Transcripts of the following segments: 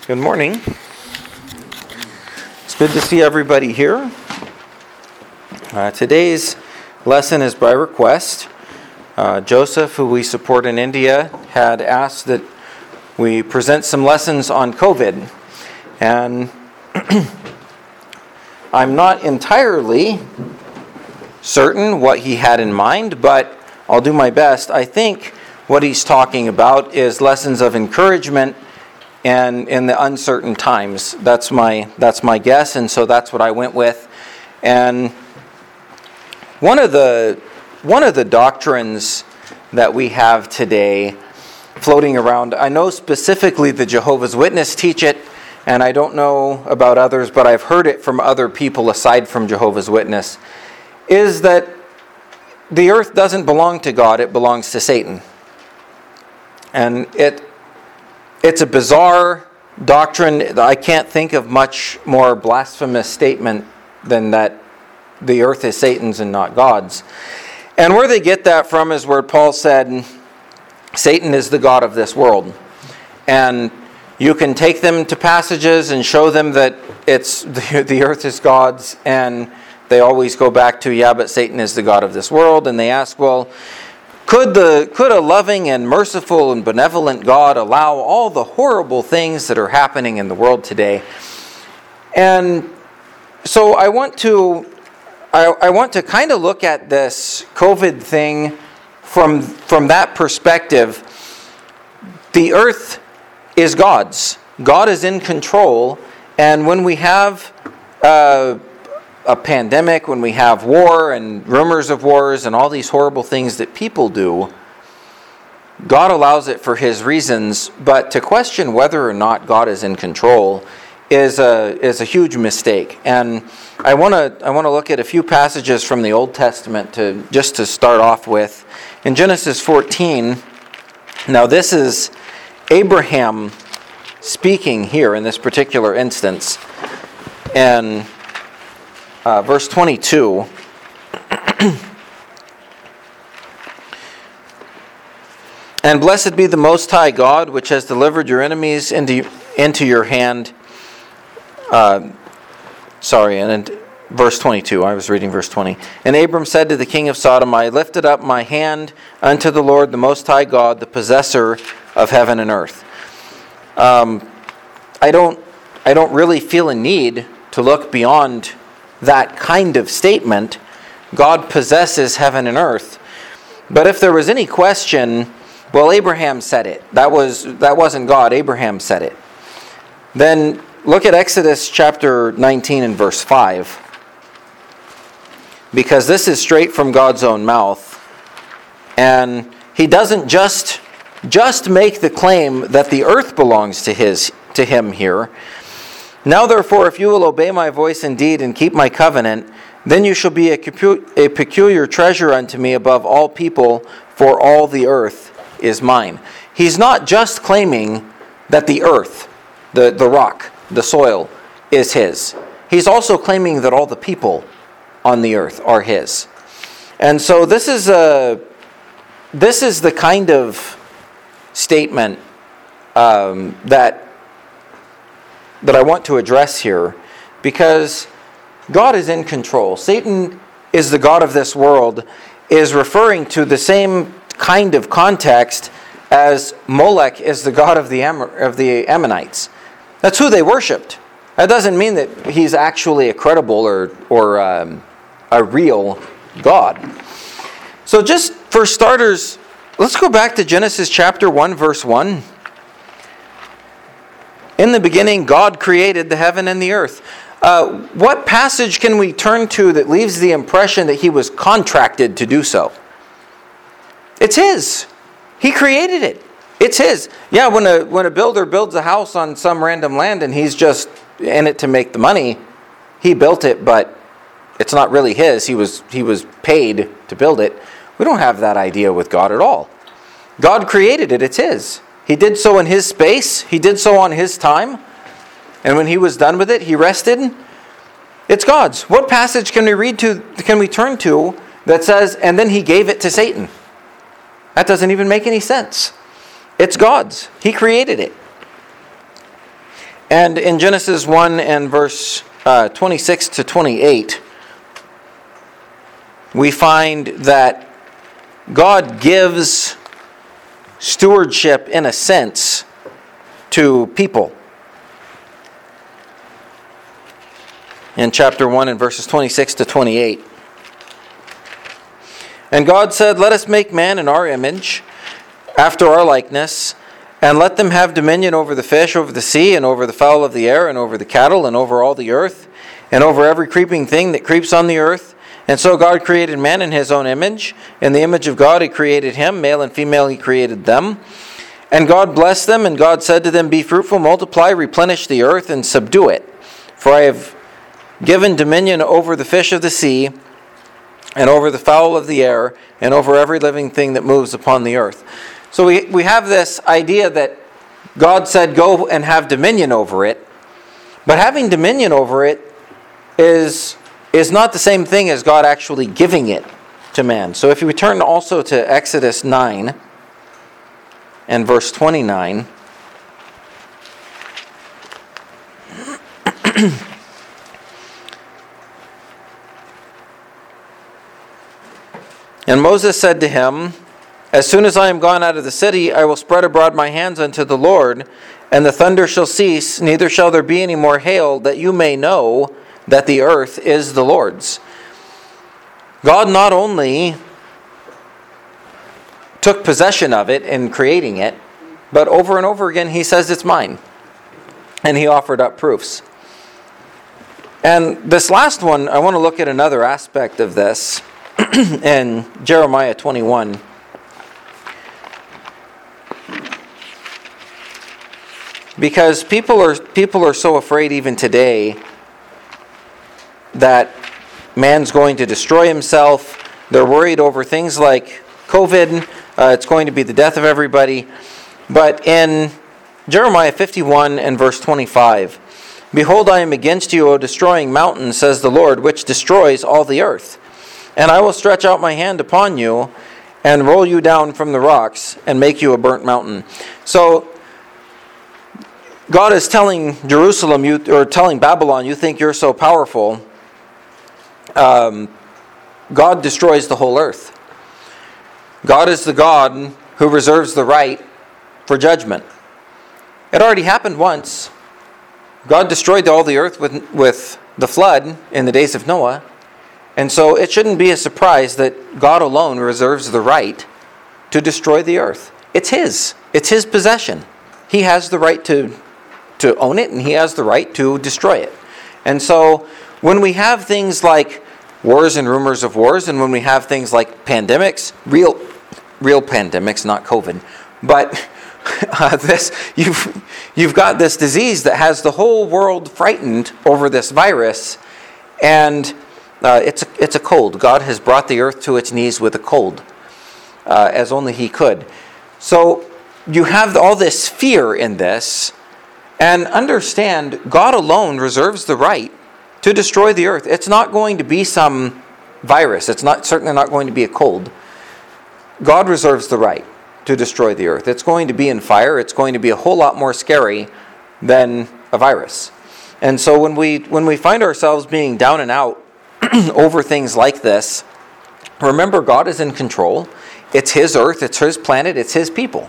Good morning. It's good to see everybody here. Today's lesson is by request. Joseph, who we support in India, had asked that we present some lessons on COVID. And I'm not entirely certain what he had in mind, but I'll do my best. I think what he's talking about is lessons of encouragement and in the uncertain times. That's my guess, and so that's what I went with. And one of the doctrines that we have today floating around, I know specifically the Jehovah's Witness teach it, and I don't know about others, but I've heard it from other people aside from Jehovah's Witness, is that the earth doesn't belong to God, it belongs to Satan. And it's a bizarre doctrine. I can't think of much more blasphemous statement than that the earth is Satan's and not God's. And where they get that from is where Paul said, Satan is the god of this world. And you can take them to passages and show them that it's the earth is God's, and they always go back to, yeah, but Satan is the god of this world. And they ask, well, could a loving and merciful and benevolent God allow all the horrible things that are happening in the world today? And so I want to kind of look at this COVID thing from that perspective. The earth is God's. God is in control, and when we have a pandemic, when we have war and rumors of wars and all these horrible things that people do, God allows it for His reasons, but to question whether or not God is in control is a huge mistake. And I want to look at a few passages from the Old Testament to start off with. In Genesis 14, now this is Abraham speaking here in this particular instance, and verse 22, and blessed be the Most High God, which has delivered your enemies into your hand. And verse 22, I was reading verse 20. And Abram said to the king of Sodom, I lifted up my hand unto the Lord, the Most High God, the possessor of heaven and earth. I don't really feel a need to look beyond that kind of statement. God possesses heaven and earth. But if there was any question, well, Abraham said it. That wasn't God. Abraham said it. Then look at Exodus chapter 19 and verse 5. Because this is straight from God's own mouth. And He doesn't just make the claim that the earth belongs to Him here. Now therefore, if you will obey my voice indeed and keep my covenant, then you shall be a peculiar treasure unto me above all people, for all the earth is mine. He's not just claiming that the earth, the rock, the soil, is His. He's also claiming that all the people on the earth are His. And so this is the kind of statement that I want to address here, because God is in control. Satan is the god of this world, is referring to the same kind of context as Molech is the god of the Ammonites. That's who they worshipped. That doesn't mean that he's actually a credible or a real God. So just for starters, let's go back to Genesis chapter 1, verse 1. In the beginning, God created the heaven and the earth. What passage can we turn to that leaves the impression that He was contracted to do so? It's His. He created it. It's His. Yeah, when a builder builds a house on some random land and he's just in it to make the money, he built it, but it's not really his. He was paid to build it. We don't have that idea with God at all. God created it. It's His. He did so in His space. He did so on His time. And when He was done with it, He rested. It's God's. What passage can we turn to that says, and then He gave it to Satan? That doesn't even make any sense. It's God's. He created it. And in Genesis 1 and verse 26 to 28, we find that God gives stewardship, in a sense, to people. In chapter 1 and verses 26 to 28. And God said, "Let us make man in our image, after our likeness, and let them have dominion over the fish, over the sea, and over the fowl of the air, and over the cattle, and over all the earth, and over every creeping thing that creeps on the earth." And so God created man in his own image. In the image of God he created him, male and female he created them. And God blessed them, and God said to them, "Be fruitful, multiply, replenish the earth, and subdue it. For I have given dominion over the fish of the sea, and over the fowl of the air, and over every living thing that moves upon the earth." So we have this idea that God said, "Go and have dominion over it." But having dominion over it is not the same thing as God actually giving it to man. So if we turn also to Exodus 9 and verse 29. And Moses said to him, "As soon as I am gone out of the city, I will spread abroad my hands unto the Lord, and the thunder shall cease, neither shall there be any more hail, that you may know that the earth is the Lord's." God not only took possession of it in creating it, but over and over again he says it's mine. And he offered up proofs. And this last one, I want to look at another aspect of this in Jeremiah 21. Because people are so afraid even today that man's going to destroy himself. They're worried over things like COVID. It's going to be the death of everybody. But in Jeremiah 51 and verse 25, "Behold, I am against you, O destroying mountain, says the Lord, which destroys all the earth. And I will stretch out my hand upon you, and roll you down from the rocks, and make you a burnt mountain." So God is telling Jerusalem, or telling Babylon, you think you're so powerful. God destroys the whole earth. God is the God who reserves the right for judgment. It already happened once. God destroyed all the earth with the flood in the days of Noah. And so it shouldn't be a surprise that God alone reserves the right to destroy the earth. It's His. It's His possession. He has the right to own it, and He has the right to destroy it. And so when we have things like wars and rumors of wars, and when we have things like pandemics, real pandemics, not COVID, but you've got this disease that has the whole world frightened over this virus, and it's a cold. God has brought the earth to its knees with a cold, as only He could. So you have all this fear in this, and understand God alone reserves the right to destroy the earth. It's not going to be some virus. It's certainly not going to be a cold. God reserves the right to destroy the earth. It's going to be in fire. It's going to be a whole lot more scary than a virus. And so when we find ourselves being down and out over things like this, remember God is in control. It's His earth. It's His planet. It's His people.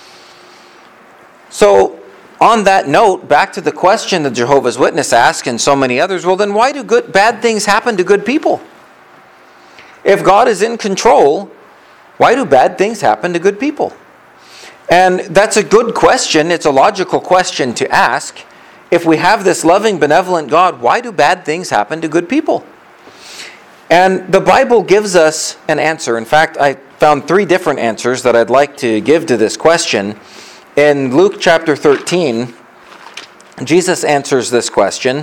So on that note, back to the question that Jehovah's Witness ask and so many others, well then why do bad things happen to good people? If God is in control, why do bad things happen to good people? And that's a good question. It's a logical question to ask. If we have this loving, benevolent God, why do bad things happen to good people? And the Bible gives us an answer. In fact, I found 3 different answers that I'd like to give to this question. In Luke chapter 13, Jesus answers this question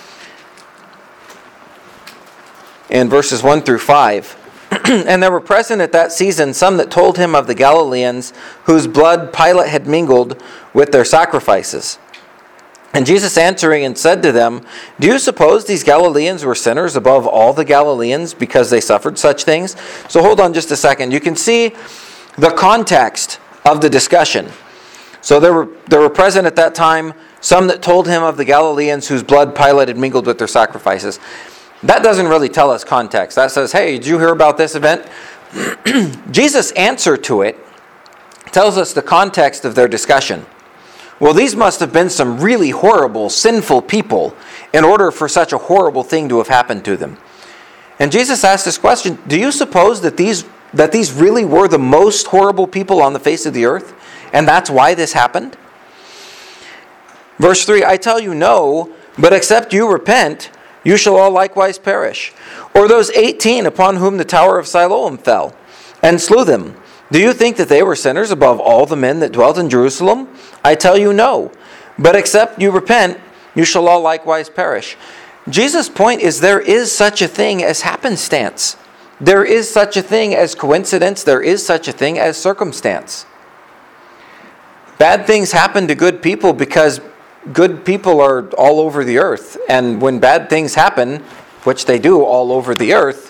in verses 1 through 5. "And there were present at that season some that told him of the Galileans, whose blood Pilate had mingled with their sacrifices. And Jesus answering and said to them, Do you suppose these Galileans were sinners above all the Galileans because they suffered such things?" So hold on just a second. You can see the context of the discussion. So there were present at that time some that told him of the Galileans whose blood Pilate had mingled with their sacrifices. That doesn't really tell us context. That says, hey, did you hear about this event? Jesus' answer to it tells us the context of their discussion. Well, these must have been some really horrible, sinful people in order for such a horrible thing to have happened to them. And Jesus asked this question, do you suppose that these really were the most horrible people on the face of the earth? And that's why this happened? Verse 3, I tell you no, but except you repent, you shall all likewise perish. Or those 18 upon whom the tower of Siloam fell, and slew them. Do you think that they were sinners above all the men that dwelt in Jerusalem? I tell you no. But except you repent, you shall all likewise perish. Jesus' point is there is such a thing as happenstance. There is such a thing as coincidence. There is such a thing as circumstance. Bad things happen to good people because good people are all over the earth. And when bad things happen, which they do all over the earth,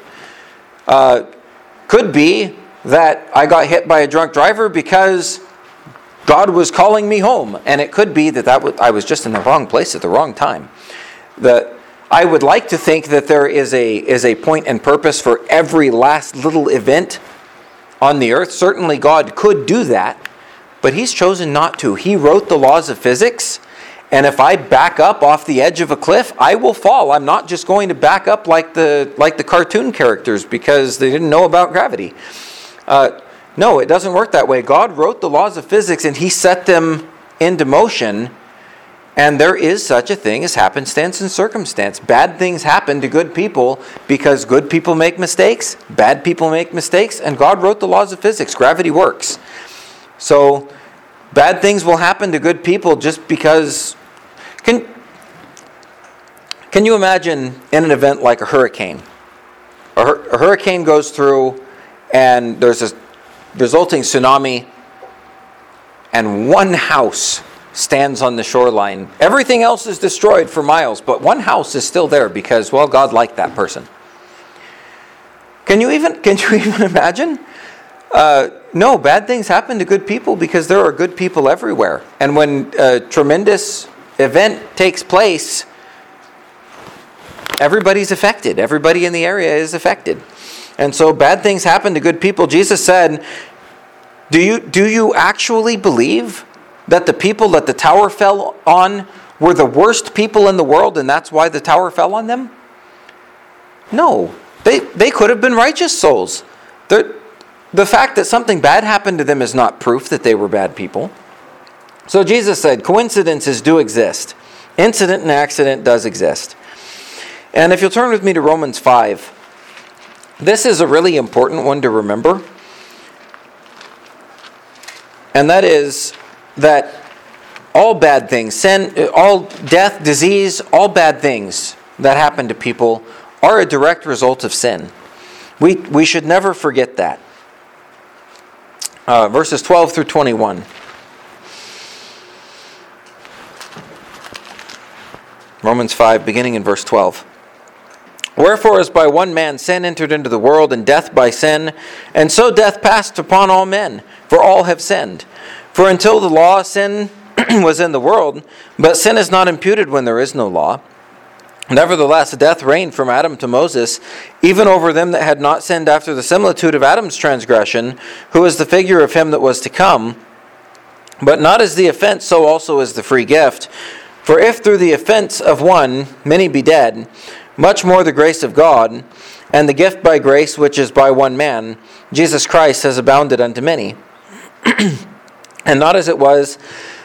could be that I got hit by a drunk driver because God was calling me home. And it could be that I was just in the wrong place at the wrong time. I would like to think that there is a point and purpose for every last little event on the earth. Certainly God could do that, but He's chosen not to. He wrote the laws of physics, and if I back up off the edge of a cliff, I will fall. I'm not just going to back up like the cartoon characters because they didn't know about gravity. No, it doesn't work that way. God wrote the laws of physics and He set them into motion, and there is such a thing as happenstance and circumstance. Bad things happen to good people because good people make mistakes, bad people make mistakes, and God wrote the laws of physics. Gravity works. So bad things will happen to good people just because... Can you imagine in an event like a hurricane? A hurricane goes through and there's a resulting tsunami and one house stands on the shoreline. Everything else is destroyed for miles, but one house is still there because, well, God liked that person. Can you even imagine? No, bad things happen to good people because there are good people everywhere. And when a tremendous event takes place, everybody's affected. Everybody in the area is affected. And so bad things happen to good people. Jesus said, do you actually believe that the people that the tower fell on were the worst people in the world and that's why the tower fell on them? No. They could have been righteous souls. The fact that something bad happened to them is not proof that they were bad people. So Jesus said, coincidences do exist. Incident and accident does exist. And if you'll turn with me to Romans 5, this is a really important one to remember. And that is that all bad things, sin, all death, disease, all bad things that happen to people are a direct result of sin. We should never forget that. Verses 12 through 21. Romans 5, beginning in verse 12. Wherefore, as by one man sin entered into the world, and death by sin, and so death passed upon all men, for all have sinned. For until the law, sin was in the world, but sin is not imputed when there is no law. Nevertheless, death reigned from Adam to Moses, even over them that had not sinned after the similitude of Adam's transgression, who is the figure of him that was to come. But not as the offense, so also is the free gift. For if through the offense of one many be dead, much more the grace of God, and the gift by grace which is by one man, Jesus Christ, has abounded unto many. And not as it was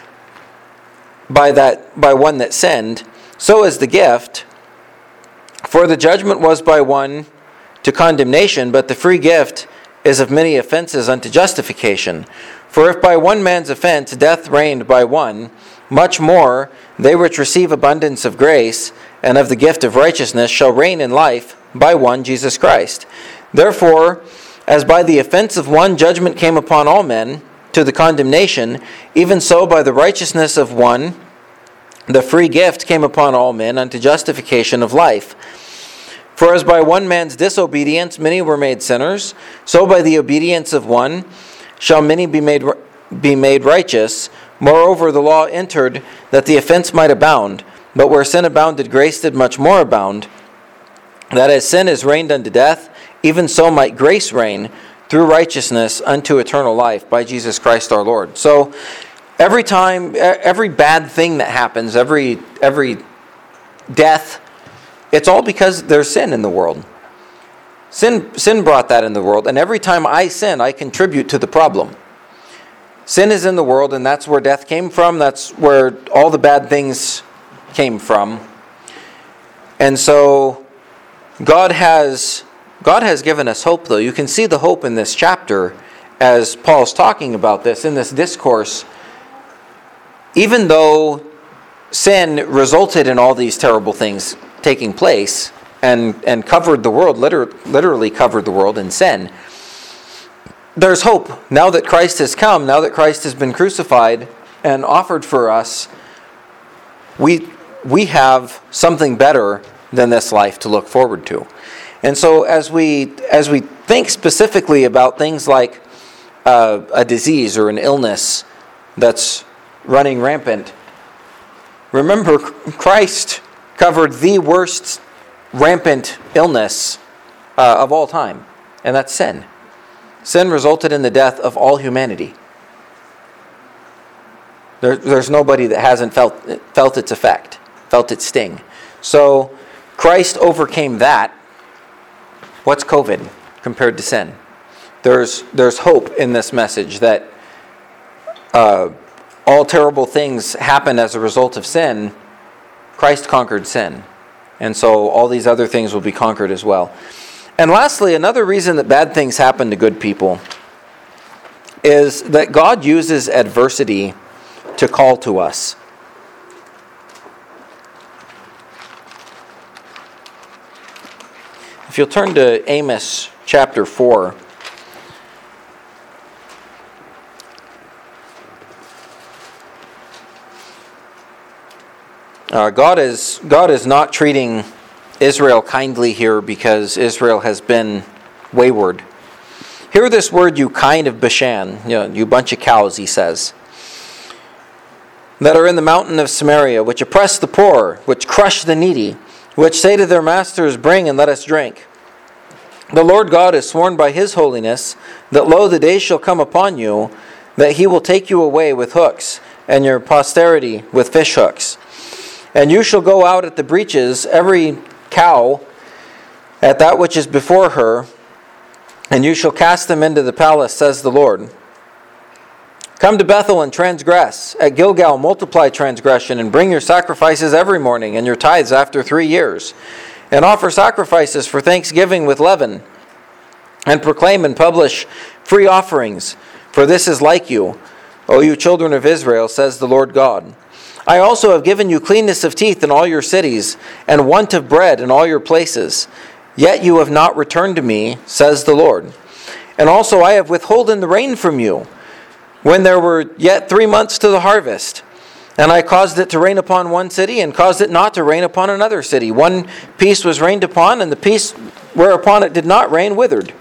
by one that sinned, so is the gift. For the judgment was by one to condemnation, but the free gift is of many offenses unto justification. For if by one man's offense death reigned by one, much more they which receive abundance of grace and of the gift of righteousness shall reign in life by one Jesus Christ. Therefore, as by the offense of one judgment came upon all men to the condemnation, even so by the righteousness of one the free gift came upon all men unto justification of life. For as by one man's disobedience many were made sinners, so by the obedience of one shall many be made be made righteous. Moreover, the law entered that the offense might abound. But where sin abounded, grace did much more abound, that as sin is reigned unto death, even so might grace reign through righteousness unto eternal life by Jesus Christ our Lord. So every time, every bad thing that happens, every death, it's all because there's sin in the world. Sin brought that in the world, and every time I sin, I contribute to the problem. Sin is in the world, and that's where death came from. That's where all the bad things came from. And so God has given us hope, though. You can see the hope in this chapter as Paul's talking about this in this discourse. Even though sin resulted in all these terrible things taking place and covered the world, literally covered the world in sin, there's hope. Now that Christ has come, now that Christ has been crucified and offered for us, we have something better than this life to look forward to. And so as we think specifically about things like a disease or an illness that's running rampant, remember Christ covered the worst rampant illness of all time, and that's sin. Sin resulted in the death of all humanity. There's nobody that hasn't felt its effect, felt its sting. So Christ overcame that. What's COVID compared to sin? There's hope in this message that all terrible things happen as a result of sin. Christ conquered sin. And so all these other things will be conquered as well. And lastly, another reason that bad things happen to good people is that God uses adversity to call to us. If you'll turn to Amos chapter 4. God is not treating Israel kindly here because Israel has been wayward. Hear this word, you kind of Bashan, you bunch of cows, he says, that are in the mountain of Samaria, which oppress the poor, which crush the needy, which say to their masters, bring and let us drink. The Lord God has sworn by his holiness that, lo, the day shall come upon you, that he will take you away with hooks, and your posterity with fish hooks. And you shall go out at the breaches, every cow at that which is before her, and you shall cast them into the palace, says the Lord. Come to Bethel and transgress. At Gilgal multiply transgression, and bring your sacrifices every morning, and your tithes after 3 years. And offer sacrifices for thanksgiving with leaven, and proclaim and publish free offerings, for this is like you, O you children of Israel, says the Lord God. I also have given you cleanness of teeth in all your cities, and want of bread in all your places. Yet you have not returned to me, says the Lord. And also I have withholden the rain from you, when there were yet 3 months to the harvest. And I caused it to rain upon one city, and caused it not to rain upon another city. One piece was rained upon, and the piece whereupon it did not rain withered.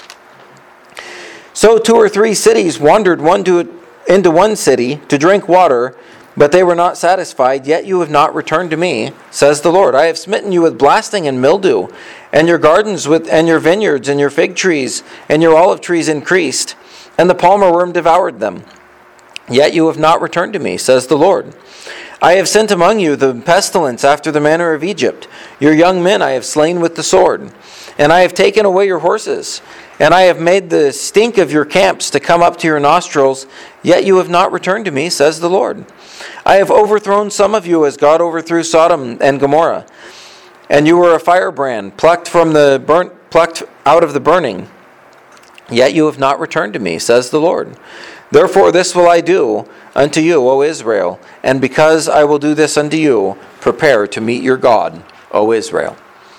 So 2 or 3 cities wandered into one city to drink water, but they were not satisfied, yet you have not returned to me, says the Lord. I have smitten you with blasting and mildew, and your gardens and your vineyards and your fig trees and your olive trees increased, and the palmer worm devoured them. Yet you have not returned to me, says the Lord. I have sent among you the pestilence after the manner of Egypt. Your young men I have slain with the sword, and I have taken away your horses, and I have made the stink of your camps to come up to your nostrils, yet you have not returned to me, says the Lord. I have overthrown some of you as God overthrew Sodom and Gomorrah, and you were a firebrand plucked out of the burning. Yet you have not returned to me, says the Lord. Therefore this will I do unto you, O Israel, and because I will do this unto you, prepare to meet your God, O Israel.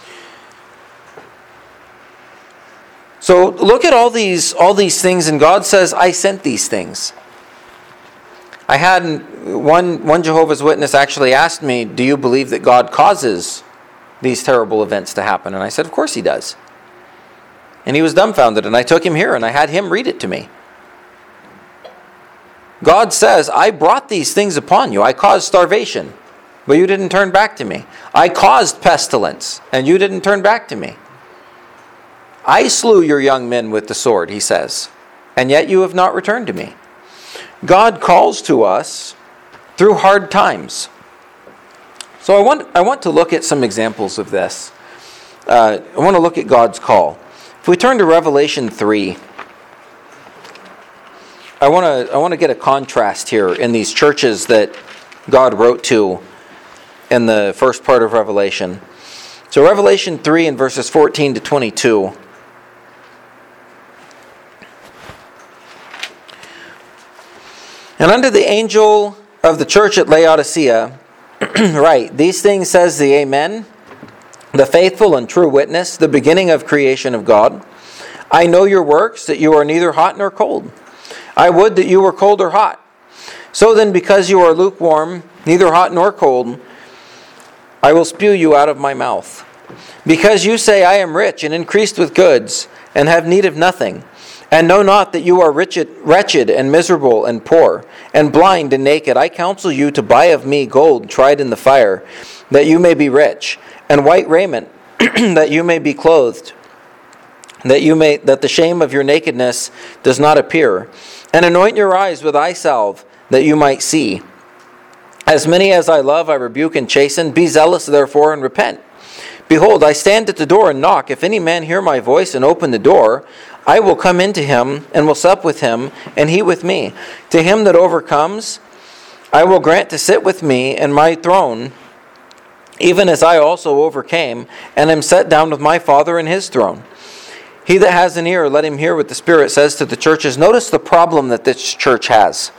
So look at all these things, and God says, I sent these things. I had one Jehovah's Witness actually asked me, do you believe that God causes these terrible events to happen? And I said, of course he does. And he was dumbfounded, and I took him here, and I had him read it to me. God says, I brought these things upon you. I caused starvation, but you didn't turn back to me. I caused pestilence, and you didn't turn back to me. I slew your young men with the sword, he says, and yet you have not returned to me. God calls to us through hard times. So I want to look at some examples of this. I want to look at God's call. If we turn to Revelation 3, I want to get a contrast here in these churches that God wrote to in the first part of Revelation. So Revelation 3 and verses 14 to 22. And unto the angel of the church at Laodicea, write, these things says the Amen, the faithful and true witness, the beginning of creation of God. I know your works, that you are neither hot nor cold. I would that you were cold or hot. So then, because you are lukewarm, neither hot nor cold, I will spew you out of my mouth. Because you say, I am rich and increased with goods, and have need of nothing, and know not that you are wretched and miserable and poor, and blind and naked, I counsel you to buy of me gold tried in the fire, that you may be rich, and white raiment, that you may be clothed, that the shame of your nakedness does not appear, and anoint your eyes with eye salve, that you might see. As many as I love, I rebuke and chasten. Be zealous, therefore, and repent. Behold, I stand at the door and knock. If any man hear my voice and open the door, I will come into him, and will sup with him, and he with me. To him that overcomes, I will grant to sit with me in my throne, even as I also overcame, and am set down with my Father in his throne. He that has an ear, let him hear what the Spirit says to the churches. Notice the problem that this church has.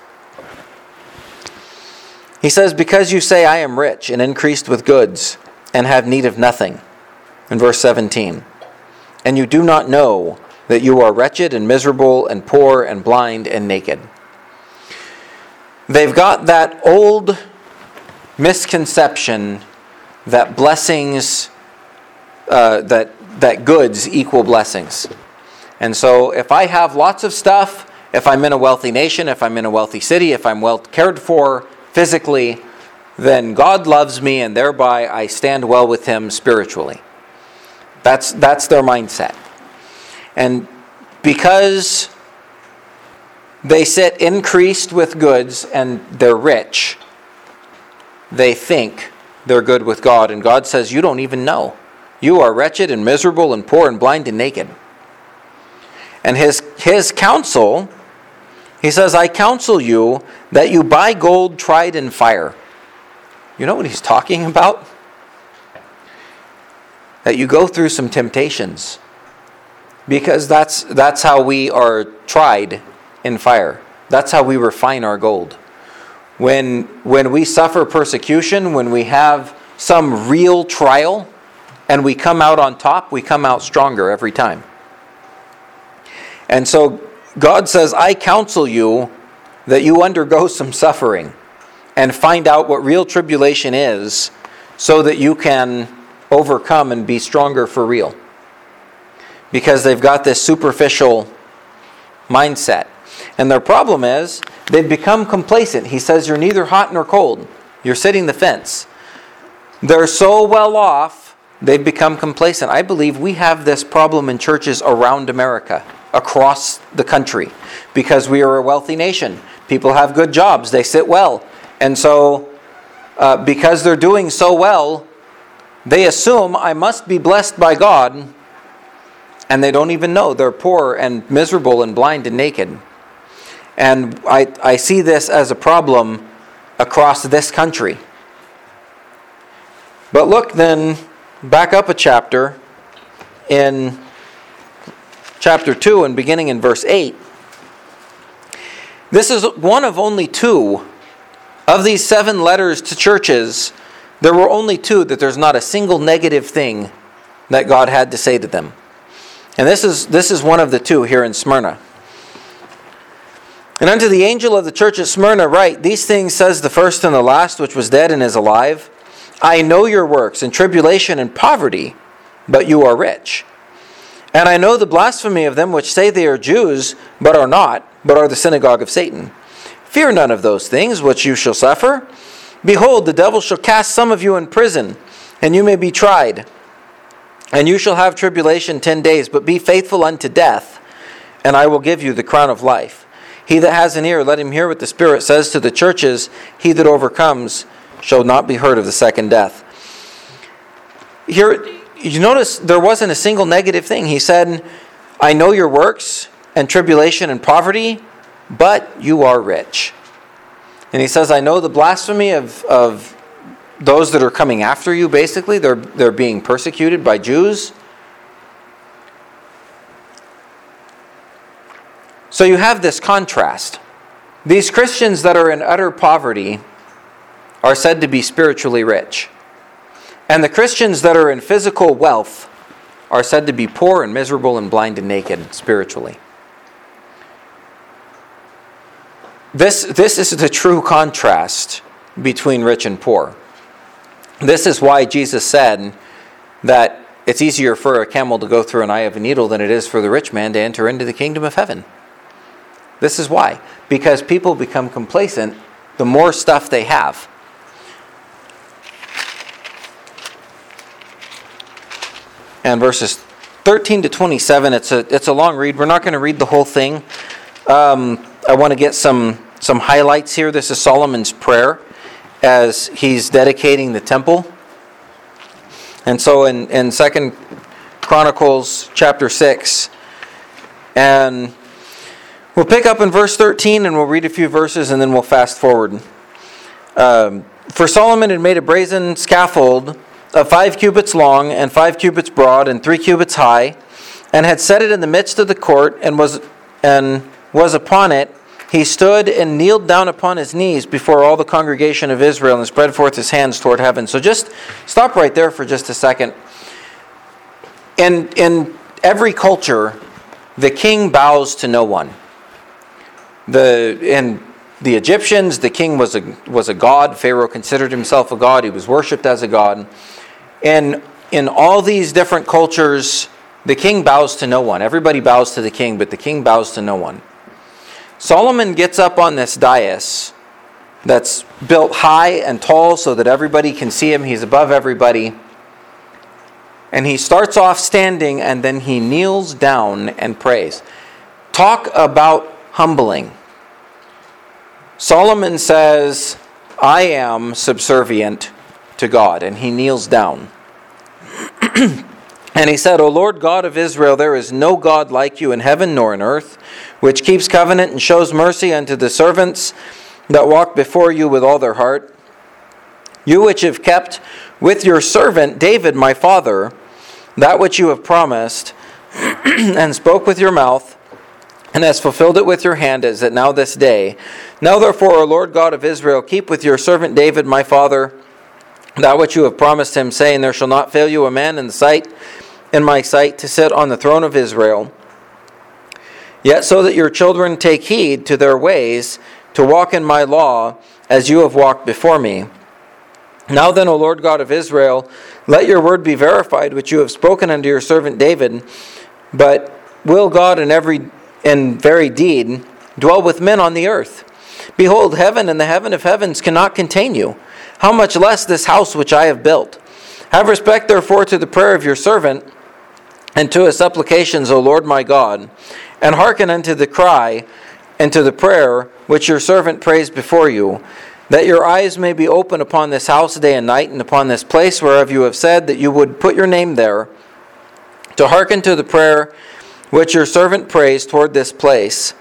He says, because you say, I am rich and increased with goods, and have need of nothing. In verse 17. And you do not know that you are wretched and miserable and poor and blind and naked. They've got that old misconception that blessings, that goods equal blessings. And so if I have lots of stuff, if I'm in a wealthy nation, if I'm in a wealthy city, if I'm well cared for physically, then God loves me, and thereby I stand well with him spiritually. That's their mindset. And because they sit increased with goods and they're rich, they think they're good with God. And God says, you don't even know. You are wretched and miserable and poor and blind and naked. And his counsel, he says, I counsel you that you buy gold tried in fire. You know what he's talking about? That you go through some temptations. Because that's how we are tried in fire. That's how we refine our gold. When we suffer persecution, when we have some real trial, and we come out on top, we come out stronger every time. And so God says, I counsel you that you undergo some suffering and find out what real tribulation is, so that you can overcome and be stronger for real. Because they've got this superficial mindset. And their problem is, they've become complacent. He says, you're neither hot nor cold. You're sitting the fence. They're so well off, they've become complacent. I believe we have this problem in churches around America, across the country, because we are a wealthy nation. People have good jobs. They sit well. And so, because they're doing so well, they assume I must be blessed by God, and they don't even know they're poor and miserable and blind and naked. And I see this as a problem across this country. But look then, back up a chapter in chapter 2 and beginning in verse 8. This is one of only two of these 7 letters to churches. There were only 2 that there's not a single negative thing that God had to say to them. And this is one of the 2 here in Smyrna. And unto the angel of the church at Smyrna write, these things says the first and the last, which was dead and is alive. I know your works, and tribulation and poverty, but you are rich. And I know the blasphemy of them which say they are Jews, but are not, but are the synagogue of Satan. Fear none of those things which you shall suffer. Behold, the devil shall cast some of you in prison, and you may be tried. And you shall have tribulation 10 days, but be faithful unto death, and I will give you the crown of life. He that has an ear, let him hear what the Spirit says to the churches. He that overcomes shall not be hurt of the second death. Here, you notice there wasn't a single negative thing. He said, I know your works and tribulation and poverty, but you are rich. And he says, I know the blasphemy of those that are coming after you, basically. They're being persecuted by Jews. So you have this contrast. These Christians that are in utter poverty are said to be spiritually rich. And the Christians that are in physical wealth are said to be poor and miserable and blind and naked spiritually. This is the true contrast between rich and poor. This is why Jesus said that it's easier for a camel to go through an eye of a needle than it is for the rich man to enter into the kingdom of heaven. This is why. Because people become complacent the more stuff they have. And verses 13 to 27, it's a long read. We're not going to read the whole thing. I want to get some highlights here. This is Solomon's prayer as he's dedicating the temple. And so in 2 Chronicles chapter 6, and we'll pick up in verse 13 and we'll read a few verses and then we'll fast forward. For Solomon had made a brazen scaffold of 5 cubits long and 5 cubits broad and 3 cubits high, and had set it in the midst of the court, and was upon it. He stood and kneeled down upon his knees before all the congregation of Israel and spread forth his hands toward heaven. So just stop right there for just a second. In every culture, the king bows to no one. In the Egyptians, the king was a god. Pharaoh considered himself a god. He was worshipped as a god. And in all these different cultures, the king bows to no one. Everybody bows to the king, but the king bows to no one. Solomon gets up on this dais that's built high and tall so that everybody can see him. He's above everybody. And he starts off standing and then he kneels down and prays. Talk about humbling. Solomon says, I am subservient to God. And he kneels down. And he said, O Lord God of Israel, there is no God like you in heaven nor in earth, which keeps covenant and shows mercy unto the servants that walk before you with all their heart. You which have kept with your servant David my father that which you have promised, and spoke with your mouth, and has fulfilled it with your hand, as it now this day. Now therefore, O Lord God of Israel, keep with your servant David my father that which you have promised him, saying, There shall not fail you a man in my sight, to sit on the throne of Israel. Yet so that your children take heed to their ways, to walk in my law, as you have walked before me. Now then, O Lord God of Israel, let your word be verified, which you have spoken unto your servant David. But will God in very deed dwell with men on the earth? Behold, heaven and the heaven of heavens cannot contain you. How much less this house which I have built? Have respect therefore to the prayer of your servant, and to his supplications, O Lord my God, and hearken unto the cry and to the prayer which your servant prays before you, that your eyes may be open upon this house day and night, and upon this place whereof you have said that you would put your name there, to hearken to the prayer which your servant prays toward this place.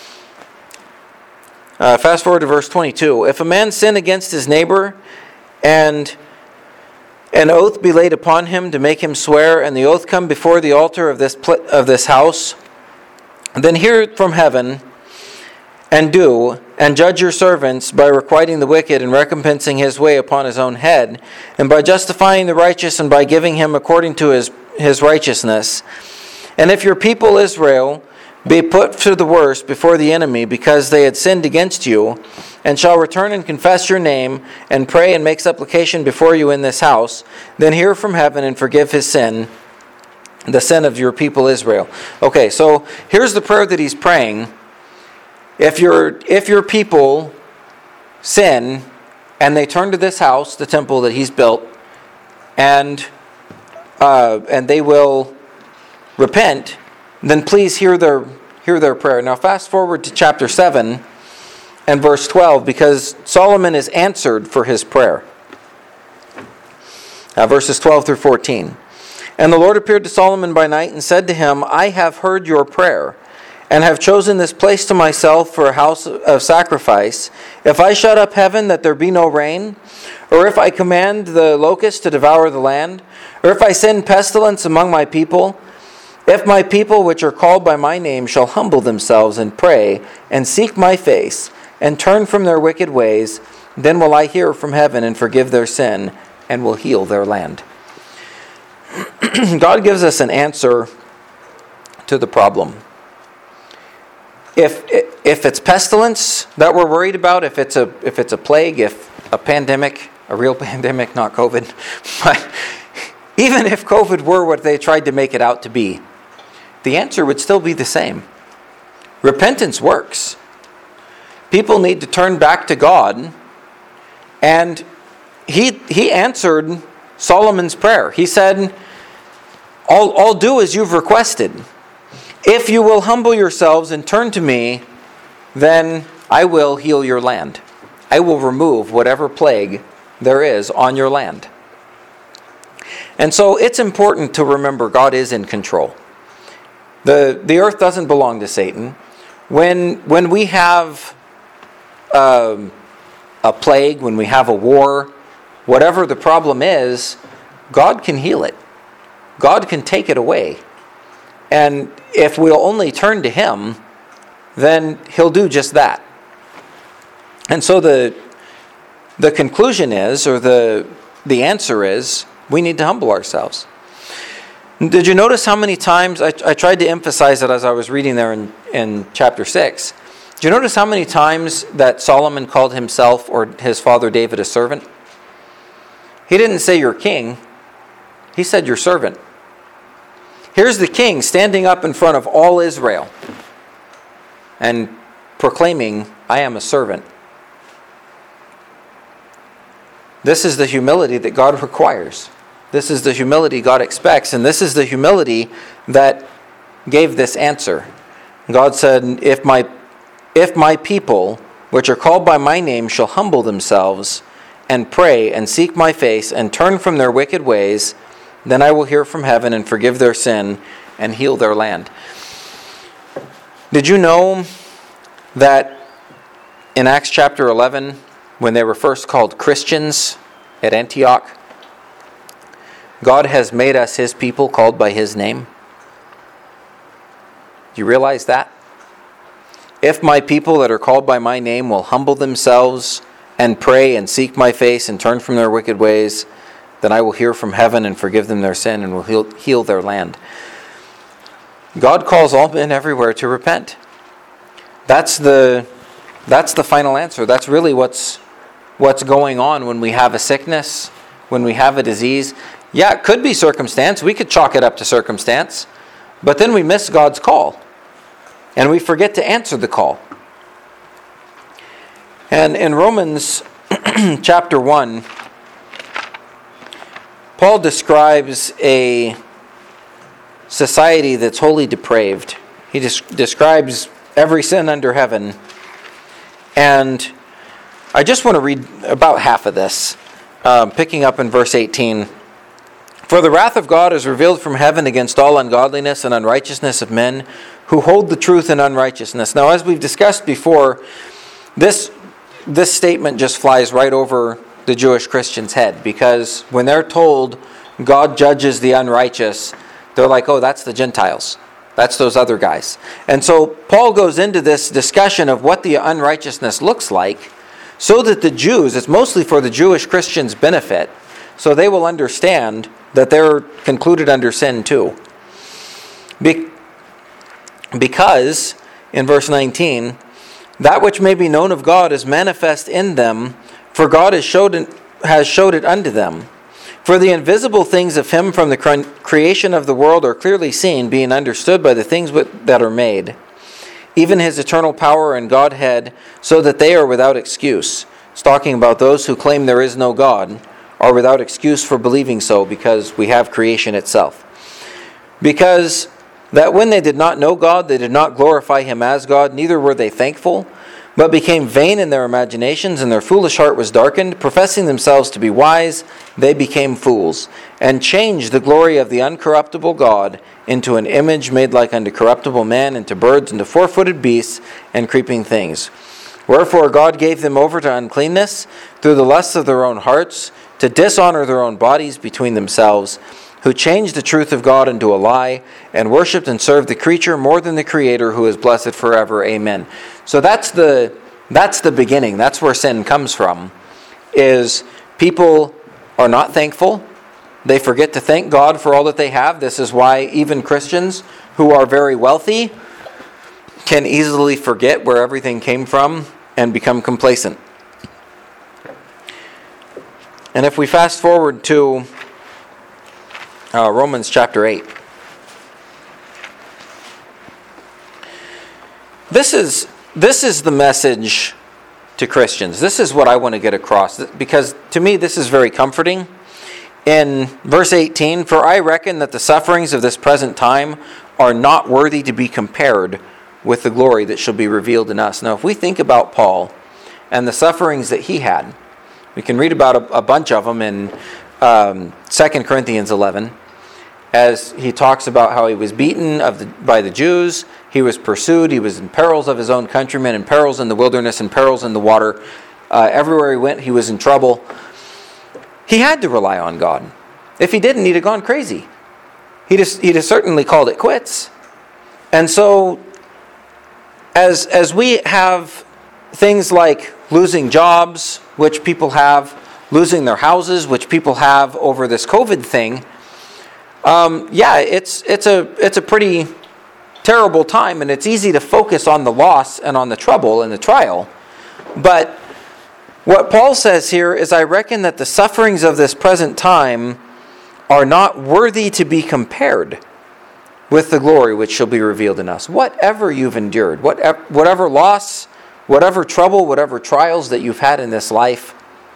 Fast forward to verse 22. If a man sin against his neighbor, and an oath be laid upon him to make him swear, and the oath come before the altar of this house, then hear it from heaven, and judge your servants by requiting the wicked and recompensing his way upon his own head, and by justifying the righteous and by giving him according to his righteousness. And if your people Israel be put to the worst before the enemy, because they had sinned against you, and shall return and confess your name, and pray and make supplication before you in this house, then hear from heaven and forgive his sin, the sin of your people Israel. Okay, so here's the prayer that he's praying. if your people sin and they turn to this house, the temple that he's built, and they will repent, then please hear their prayer. Now fast forward to chapter 7 and verse 12, because Solomon is answered for his prayer. Verses 12 through 14. And the Lord appeared to Solomon by night and said to him, I have heard your prayer, and have chosen this place to myself for a house of sacrifice. If I shut up heaven that there be no rain, or if I command the locusts to devour the land, or if I send pestilence among my people, if my people which are called by my name shall humble themselves and pray, and seek my face, and turn from their wicked ways, then will I hear from heaven and forgive their sin, and will heal their land. God gives us an answer to the problem. If it's pestilence that we're worried about, if it's a plague, if a pandemic, a real pandemic, not COVID, but even if COVID were what they tried to make it out to be, the answer would still be the same. Repentance works. People need to turn back to God, and he answered Solomon's prayer. He said, I'll do as you've requested. If you will humble yourselves and turn to me, then I will heal your land. I will remove whatever plague there is on your land. And so it's important to remember God is in control. The earth doesn't belong to Satan. When we have a plague, when we have a war, whatever the problem is, God can heal it. God can take it away. And if we'll only turn to Him, then He'll do just that. And so the conclusion is, or the answer is, we need to humble ourselves. Did you notice how many times, I tried to emphasize it as I was reading there in chapter 6. Did you notice how many times that Solomon called himself or his father David a servant? He didn't say you're king. He said your servant. Here's the king standing up in front of all Israel and proclaiming, I am a servant. This is the humility that God requires. This is the humility God expects, and this is the humility that gave this answer. God said, if my people, which are called by my name, shall humble themselves and pray and seek my face and turn from their wicked ways, then I will hear from heaven and forgive their sin and heal their land. Did you know that in Acts chapter 11, when they were first called Christians at Antioch, God has made us His people called by His name? Do you realize that? If my people that are called by my name will humble themselves and pray and seek my face and turn from their wicked ways, then I will hear from heaven and forgive them their sin and will heal their land. God calls all men everywhere to repent. That's the final answer. That's really what's going on when we have a sickness, when we have a disease. Yeah, it could be circumstance. We could chalk it up to circumstance. But then we miss God's call. And we forget to answer the call. And in Romans chapter 1, Paul describes a society that's wholly depraved. He describes every sin under heaven. And I just want to read about half of this, picking up in verse 18. For the wrath of God is revealed from heaven against all ungodliness and unrighteousness of men who hold the truth in unrighteousness. Now, as we've discussed before, this statement just flies right over the Jewish Christian's head, because when they're told God judges the unrighteous, they're like, oh, that's the Gentiles. That's those other guys. And so Paul goes into this discussion of what the unrighteousness looks like, so that the Jews, it's mostly for the Jewish Christians' benefit, so they will understand that they're concluded under sin too. Because, in verse 19, that which may be known of God is manifest in them, for God has showed it unto them. For the invisible things of Him from the creation of the world are clearly seen, being understood by the things that are made, even his eternal power and Godhead, so that they are without excuse. It's talking about those who claim there is no God are without excuse for believing so, because we have creation itself. Because that when they did not know God, they did not glorify him as God, neither were they thankful, but became vain in their imaginations, and their foolish heart was darkened. Professing themselves to be wise, they became fools, and changed the glory of the uncorruptible God into an image made like unto corruptible man, and to birds, and to four-footed beasts, and creeping things. Wherefore God gave them over to uncleanness through the lusts of their own hearts, to dishonor their own bodies between themselves, who changed the truth of God into a lie, and worshipped and served the creature more than the Creator, who is blessed forever. Amen. So that's the beginning. That's where sin comes from, is people are not thankful. They forget to thank God for all that they have. This is why even Christians who are very wealthy can easily forget where everything came from and become complacent. And if we fast forward to Romans chapter 8. This is the message to Christians. This is what I want to get across, because to me this is very comforting. In verse 18, "For I reckon that the sufferings of this present time are not worthy to be compared with the glory that shall be revealed in us." Now, if we think about Paul and the sufferings that he had, we can read about a bunch of them in 2 Corinthians 11, as he talks about how he was beaten by the Jews, he was pursued, he was in perils of his own countrymen, in perils in the wilderness, in perils in the water. Everywhere he went, he was in trouble. He had to rely on God. If he didn't, he'd have gone crazy. He'd have certainly called it quits. And so, as we have things like losing jobs, which people have, losing their houses, which people have over this COVID thing, it's a pretty terrible time, and it's easy to focus on the loss and on the trouble and the trial. But what Paul says here is, I reckon that the sufferings of this present time are not worthy to be compared with the glory which shall be revealed in us. Whatever you've endured, whatever loss, whatever trouble, whatever trials that you've had in this life,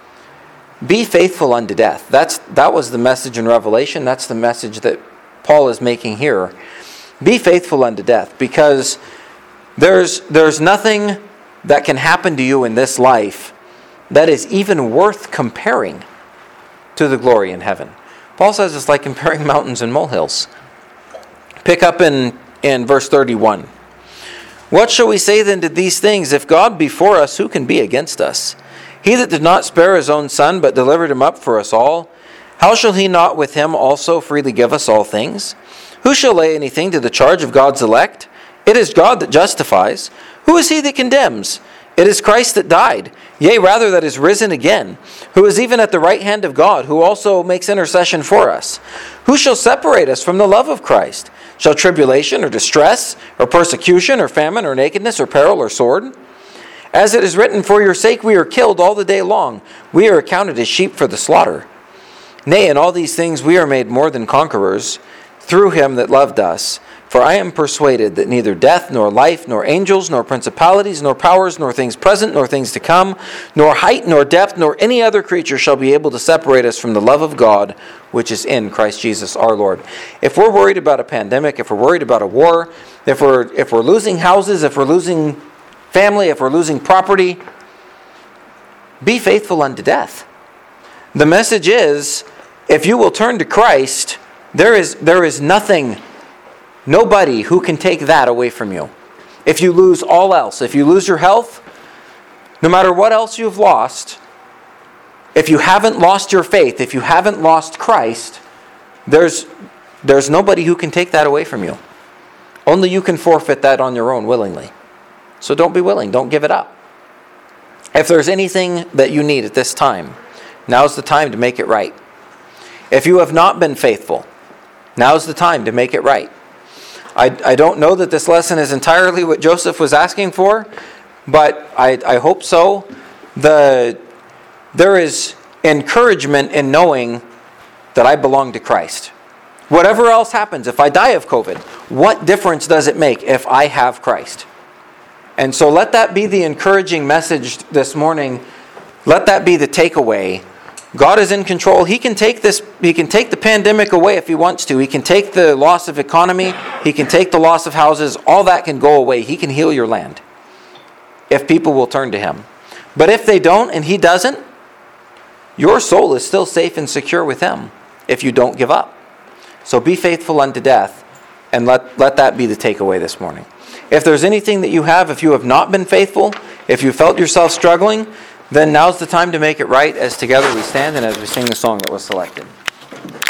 be faithful unto death. That was the message in Revelation. That's the message that Paul is making here. Be faithful unto death, because there's nothing that can happen to you in this life that is even worth comparing to the glory in heaven. Paul says it's like comparing mountains and molehills. Pick up in verse 31. "What shall we say then to these things? If God be for us, who can be against us? He that did not spare his own Son, but delivered him up for us all, how shall he not with him also freely give us all things? Who shall lay anything to the charge of God's elect? It is God that justifies. Who is he that condemns? It is Christ that died, yea, rather that is risen again, who is even at the right hand of God, who also makes intercession for us. Who shall separate us from the love of Christ? Shall tribulation or distress or persecution or famine or nakedness or peril or sword? As it is written, for your sake we are killed all the day long. We are accounted as sheep for the slaughter. Nay, in all these things we are made more than conquerors through him that loved us. For I am persuaded that neither death, nor life, nor angels, nor principalities, nor powers, nor things present, nor things to come, nor height, nor depth, nor any other creature shall be able to separate us from the love of God, which is in Christ Jesus our Lord." If we're worried about a pandemic, if we're worried about a war, if we're losing houses, if we're losing family, if we're losing property, be faithful unto death. The message is, if you will turn to Christ, there is nothing, nobody who can take that away from you. If you lose all else, if you lose your health, no matter what else you've lost, if you haven't lost your faith, if you haven't lost Christ, there's nobody who can take that away from you. Only you can forfeit that on your own willingly. So don't be willing, don't give it up. If there's anything that you need at this time, now's the time to make it right. If you have not been faithful, now's the time to make it right. I don't know that this lesson is entirely what Joseph was asking for, but I hope so. There is encouragement in knowing that I belong to Christ. Whatever else happens, if I die of COVID, what difference does it make if I have Christ? And so let that be the encouraging message this morning. Let that be the takeaway. God is in control. He can take this. He can take the pandemic away if He wants to. He can take the loss of economy. He can take the loss of houses. All that can go away. He can heal your land if people will turn to Him. But if they don't and He doesn't, your soul is still safe and secure with Him if you don't give up. So be faithful unto death, and let that be the takeaway this morning. If there's anything that you have, if you have not been faithful, if you felt yourself struggling, then now's the time to make it right as together we stand and as we sing the song that was selected.